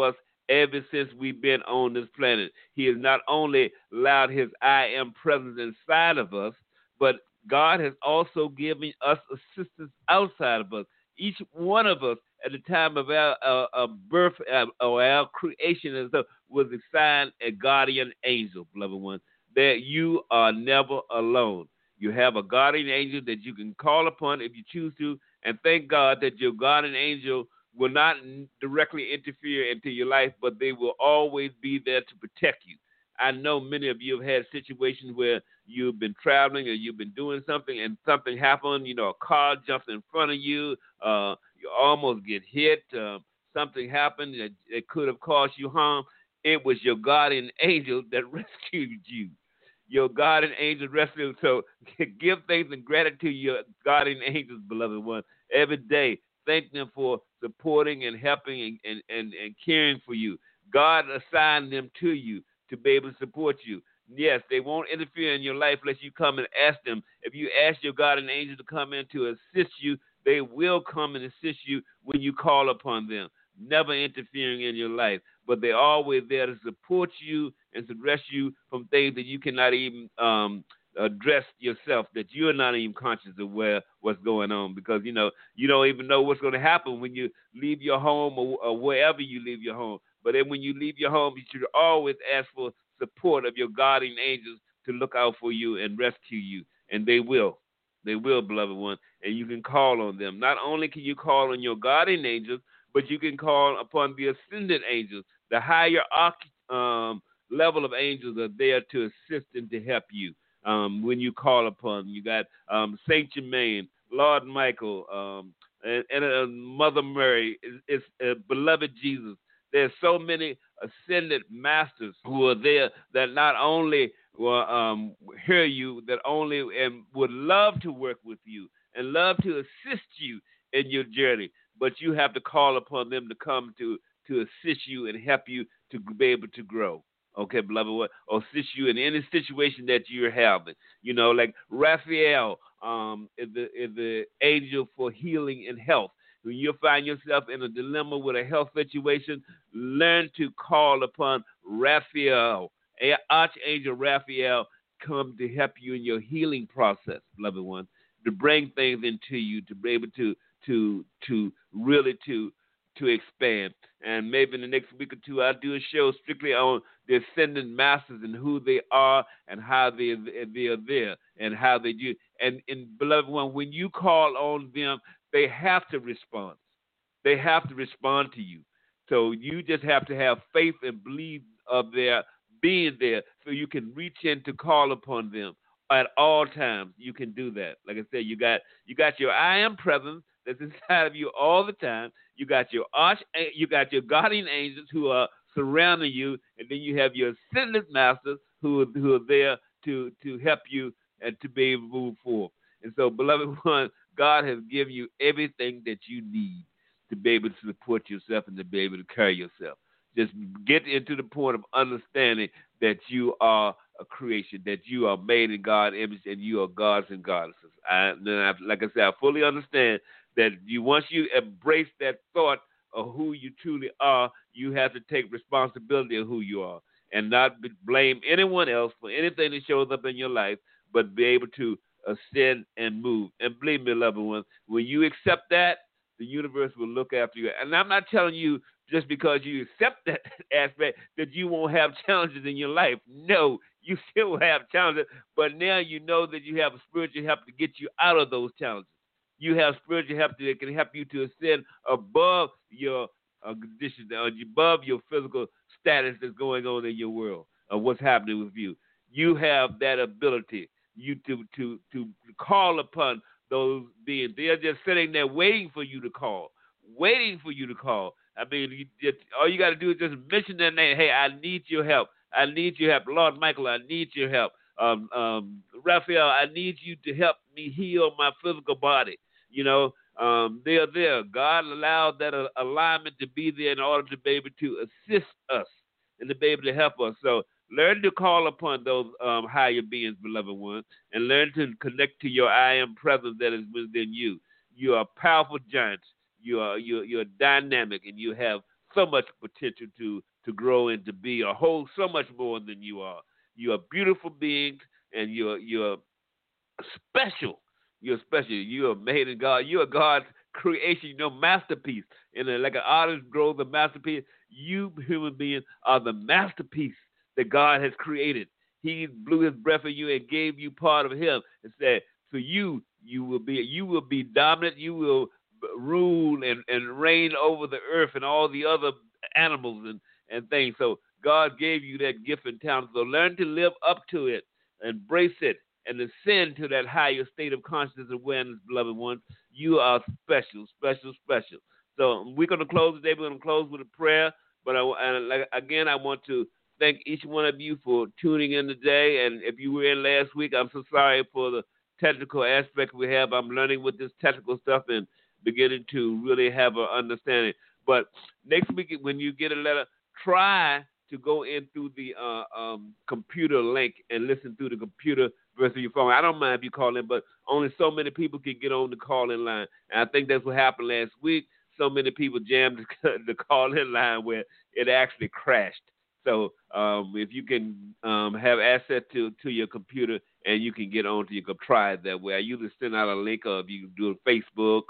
ever since we've been on this planet. He has not only allowed his I am presence inside of us, but God has also given us assistance outside of us. Each one of us at the time of our birth or our creation was assigned a guardian angel, beloved one, that you are never alone. You have a guardian angel that you can call upon if you choose to, and thank God that your guardian angel will not directly interfere into your life, but they will always be there to protect you. I know many of you have had situations where you've been traveling or you've been doing something and something happened. You know, a car jumps in front of you. You almost get hit. Something happened that could have caused you harm. It was your guardian angel that rescued you. Your guardian angel rescued. So give thanks and gratitude to your guardian angels, beloved one, every day. Thank them for supporting and helping and caring for you. God assigned them to you to be able to support you. Yes, they won't interfere in your life unless you come and ask them. If you ask your guardian angel to come in to assist you, they will come and assist you when you call upon them, never interfering in your life. But they're always there to support you and to rescue you from things that you cannot even address yourself, that you're not even conscious of what's going on, because you don't even know what's going to happen when you leave your home or wherever you leave your home. But then when you leave your home, you should always ask for support of your guardian angels to look out for you and rescue you, and they will. They will, beloved one, and you can call on them. Not only can you call on your guardian angels, but you can call upon the ascendant angels. The higher level of angels are there to assist and to help you. When you call upon, you got Saint Germain, Lord Michael, and Mother Mary, it's beloved Jesus. There's so many ascended masters who are there that not only will hear you, that only and would love to work with you and love to assist you in your journey, but you have to call upon them to come to assist you and help you to be able to grow. Okay, beloved, or assist you in any situation that you're having. Like Raphael is the angel for healing and health. When you find yourself in a dilemma with a health situation, learn to call upon Raphael. Archangel Raphael come to help you in your healing process, beloved one, to bring things into you, to be able to really to expand. And maybe in the next week or two, I'll do a show strictly on the ascendant masters and who they are and how they are there and how they do. And beloved one, when you call on them, they have to respond. They have to respond to you. So you just have to have faith and believe of their being there, so you can reach in to call upon them at all times. You can do that. Like I said, you got your I am presence that's inside of you all the time. You got your guardian angels who are surrounding you, and then you have your ascendant masters who are there to help you and to be able to move forward. And so, beloved one, God has given you everything that you need to be able to support yourself and to be able to carry yourself. Just get into the point of understanding that you are a creation, that you are made in God's image, and you are gods and goddesses. Like I said, I fully understand that once you embrace that thought of who you truly are, you have to take responsibility of who you are and not blame anyone else for anything that shows up in your life, but be able to ascend and move. And believe me, loved ones, when you accept that, the universe will look after you. And I'm not telling you just because you accept that aspect that you won't have challenges in your life. No, you still have challenges, but now you know that you have a spiritual help to get you out of those challenges. You have spiritual help that can help you to ascend above your conditions, above your physical status that's going on in your world, or what's happening with you. You have that ability to call upon those beings. They're just sitting there waiting for you to call. I mean, all you got to do is just mention their name. Hey, I need your help. I need your help. Lord Michael, I need your help. Raphael, I need you to help me heal my physical body. They're there. God allowed that alignment to be there in order to be able to assist us and to be able to help us. So learn to call upon those higher beings, beloved ones, and learn to connect to your I am presence that is within you. You are powerful giants. You're dynamic, and you have so much potential to grow and to be a whole so much more than you are. You are beautiful beings, and you're special. You're special. You are made in God. You are God's creation, your masterpiece. And like an artist grows a masterpiece, you human beings are the masterpiece that God has created. He blew his breath in you and gave you part of him and said, for you will be dominant, you will rule and reign over the earth and all the other animals and things. So God gave you that gift and talent. So learn to live up to it, embrace it, and ascend to that higher state of consciousness and awareness, beloved ones. You are special, special, special. So we're going to close today. We're going to close with a prayer. But again, I want to thank each one of you for tuning in today. And if you were in last week, I'm so sorry for the technical aspect we have. I'm learning with this technical stuff and beginning to really have an understanding. But next week, when you get a letter, try to go in through the computer link and listen through the computer versus your phone. I don't mind if you call in, but only so many people can get on the call-in line. And I think that's what happened last week. So many people jammed the call-in line where it actually crashed. So if you can have access to your computer and you can get onto your computer, try it that way. I usually send out a link, or if you do it Facebook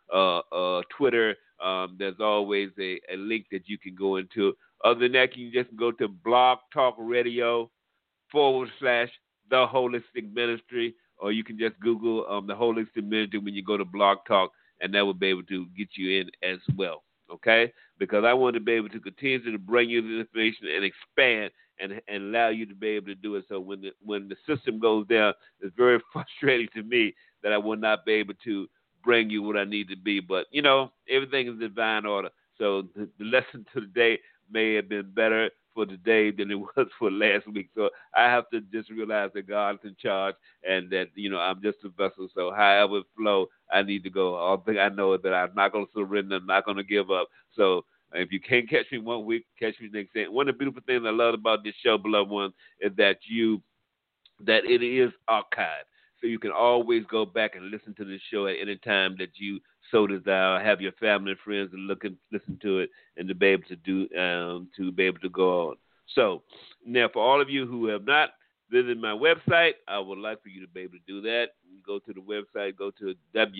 or Twitter, there's always a link that you can go into. Other than that, you can just go to Blog Talk Radio / The Holistic Ministry, or you can just Google the Holistic Ministry when you go to Blog Talk, and that will be able to get you in as well. Okay? Because I want to be able to continue to bring you the information and expand and allow you to be able to do it. So when the system goes down, it's very frustrating to me that I will not be able to bring you what I need to be. But, everything is in divine order. So the lesson today may have been better for today than it was for last week. So I have to just realize that God's in charge and that, I'm just a vessel. So however it flow, I need to go. All thing I know is that I'm not going to surrender. I'm not going to give up. So if you can't catch me one week, catch me next day. One of the beautiful things I love about this show, beloved ones, is that it is archived. So you can always go back and listen to this show at any time that you so desire. Have your family and friends to look and listen to it, and to be able to go on. So now, for all of you who have not visited my website, I would like for you to be able to do that. You go to the website, go to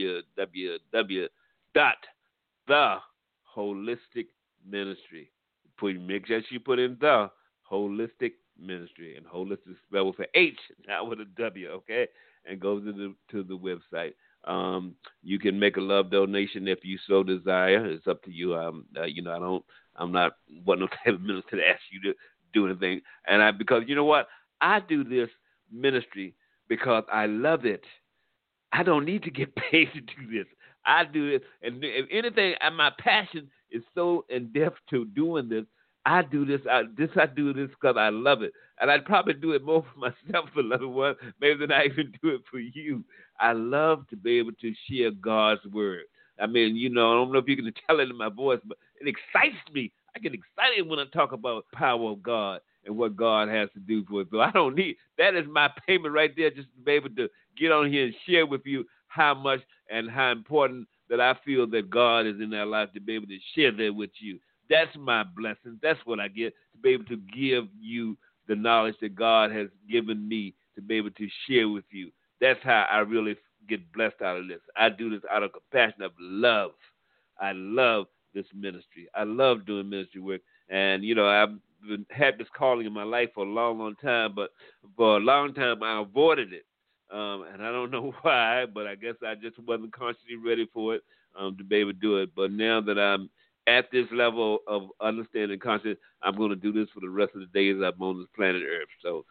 www.theholisticministry. Make sure you put in the holistic ministry, and holistic spelled with an H, not with a W. Okay. And go to the website. You can make a love donation if you so desire. It's up to you. I'm not one of the type of minister to ask you to do anything. And because you know what, I do this ministry because I love it. I don't need to get paid to do this. I do it, and if anything, my passion is so in depth to doing this. I do this. I do this because I love it, and I'd probably do it more for myself, beloved one, maybe than I even do it for you. I love to be able to share God's word. I mean, I don't know if you can tell it in my voice, but it excites me. I get excited when I talk about the power of God and what God has to do for us. So I don't need that is my payment right there, just to be able to get on here and share with you how much and how important that I feel that God is in our life, to be able to share that with you. That's my blessing. That's what I get, to be able to give you the knowledge that God has given me to be able to share with you. That's how I really get blessed out of this. I do this out of compassion, of love. I love this ministry. I love doing ministry work. And, I've had this calling in my life for a long, long time, but for a long time I avoided it. And I don't know why, but I guess I just wasn't consciously ready for it to be able to do it. But now that I'm at this level of understanding consciousness, I'm going to do this for the rest of the days I'm on this planet Earth. So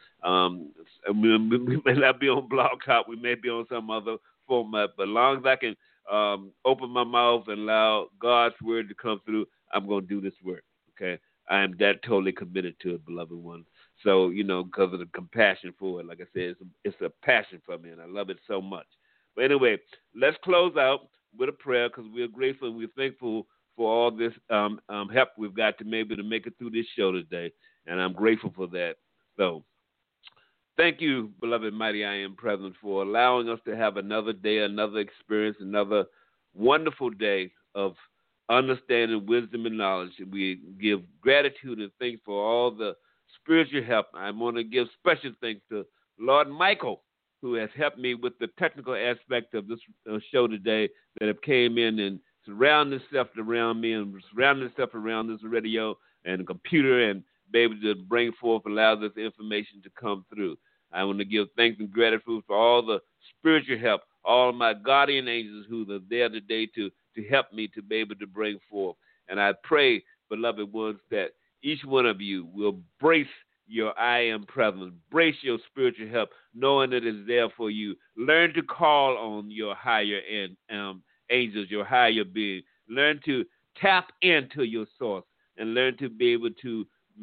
we may not be on Blog Talk. We may be on some other format. But as long as I can open my mouth and allow God's word to come through, I'm going to do this work. Okay? I am that totally committed to it, beloved one. So, because of the compassion for it, like I said, it's a passion for me, and I love it so much. But anyway, let's close out with a prayer, because we're grateful and we're thankful for all this help we've got to maybe to make it through this show today, and I'm grateful for that. So, thank you, beloved mighty I Am Present, for allowing us to have another day, another experience, another wonderful day of understanding, wisdom, and knowledge. We give gratitude and thanks for all the spiritual help. I want to give special thanks to Lord Michael, who has helped me with the technical aspect of this show today, that have came in and surrounded stuff around me and surrounded stuff around this radio and computer, and be able to bring forth, allow this information to come through. I want to give thanks and gratitude for all the spiritual help, all of my guardian angels who are there today to help me to be able to bring forth. And I pray, beloved ones, that each one of you will brace your I am presence, brace your spiritual help, knowing that it's there for you. Learn to call on your higher end angels, your higher being. Learn to tap into your source and learn to be able to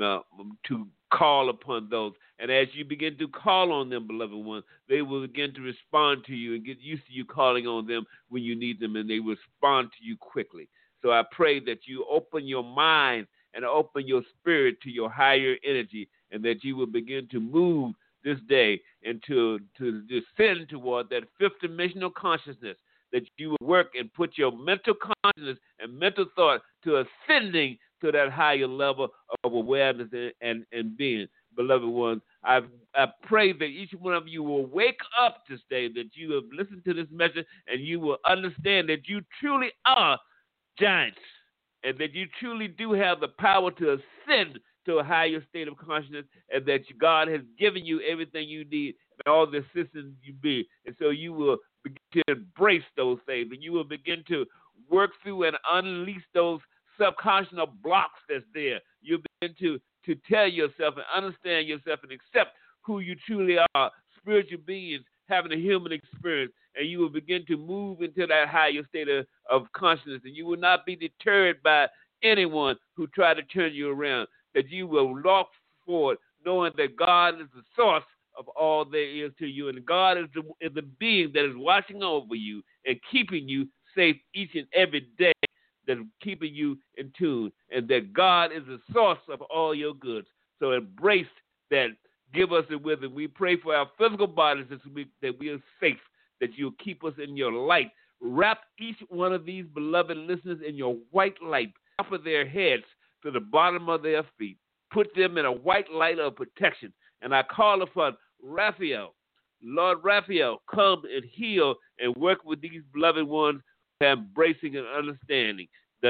call upon those. And as you begin to call on them, beloved ones, they will begin to respond to you and get used to you calling on them when you need them, and they will respond to you quickly. So I pray that you open your mind and open your spirit to your higher energy, and that you will begin to move this day into to descend toward that fifth dimensional consciousness, that you will work and put your mental consciousness and mental thought to ascending to that higher level of awareness and being. Beloved ones, I pray that each one of you will wake up this day, that you have listened to this message, and you will understand that you truly are giants, and that you truly do have the power to ascend to a higher state of consciousness, and that God has given you everything you need and all the assistance you need. And so you will begin to embrace those things, and you will begin to work through and unleash those subconscious blocks that's there. You'll begin to tell yourself and understand yourself and accept who you truly are, spiritual beings having a human experience, and you will begin to move into that higher state of consciousness, and you will not be deterred by anyone who try to turn you around, that you will walk forward knowing that God is the source of all there is to you, and God is the being that is watching over you and keeping you safe each and every day, that's keeping you in tune, and that God is the source of all your goods. So embrace that. Give us the wisdom. We pray for our physical bodies this week, that we are safe, that you'll keep us in your light. Wrap each one of these beloved listeners in your white light, top of their heads to the bottom of their feet. Put them in a white light of protection. And I call upon Raphael. Lord Raphael, come and heal and work with these beloved ones who have embracing and understanding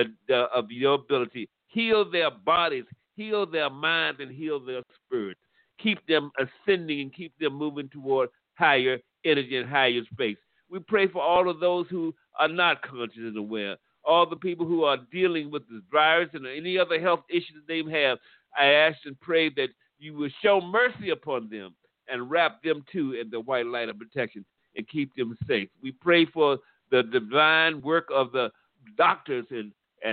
of your ability. Heal their bodies, heal their minds, and heal their spirits. Keep them ascending and keep them moving toward higher energy and higher space. We pray for all of those who are not conscious and aware, all the people who are dealing with this virus and any other health issues they have. I ask and pray that you will show mercy upon them and wrap them too in the white light of protection and keep them safe. We pray for the divine work of the doctors and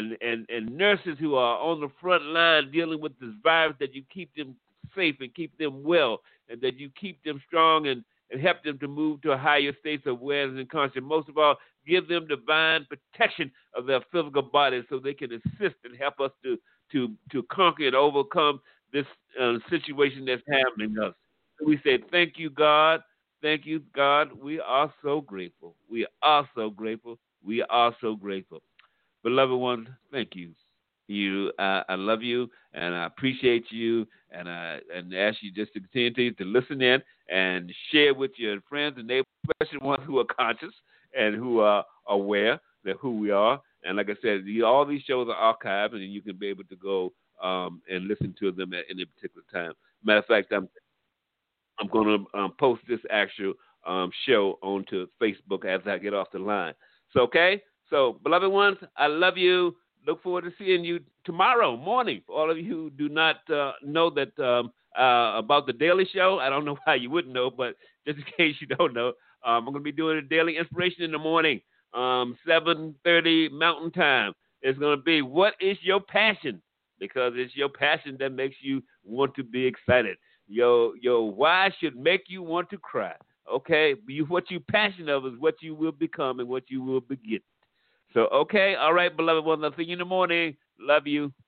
nurses who are on the front line dealing with this virus, that you keep them safe and keep them well, and that you keep them strong and help them to move to a higher state of awareness and consciousness. Most of all, give them divine protection of their physical bodies so they can assist and help us to conquer and overcome this situation that's happening to us. So we say, thank you, God. Thank you, God. We are so grateful. We are so grateful. We are so grateful. Beloved one, thank you. I love you, and I appreciate you, and ask you just to continue to listen in and share with your friends and neighbors, especially ones who are conscious and who are aware that who we are. And like I said, all these shows are archived, and you can be able to go and listen to them at any particular time. Matter of fact, I'm going to post this actual show onto Facebook as I get off the line. So, okay? So, beloved ones, I love you. Look forward to seeing you tomorrow morning. For all of you who do not know that about the Daily Show, I don't know why you wouldn't know, but just in case you don't know, I'm going to be doing a daily inspiration in the morning, 7:30 Mountain Time. It's going to be, what is your passion? Because it's your passion that makes you want to be excited. Your why should make you want to cry. Okay? What you're passionate of is what you will become and what you will begin. So, okay, all right, beloved ones, I'll see you in the morning. Love you.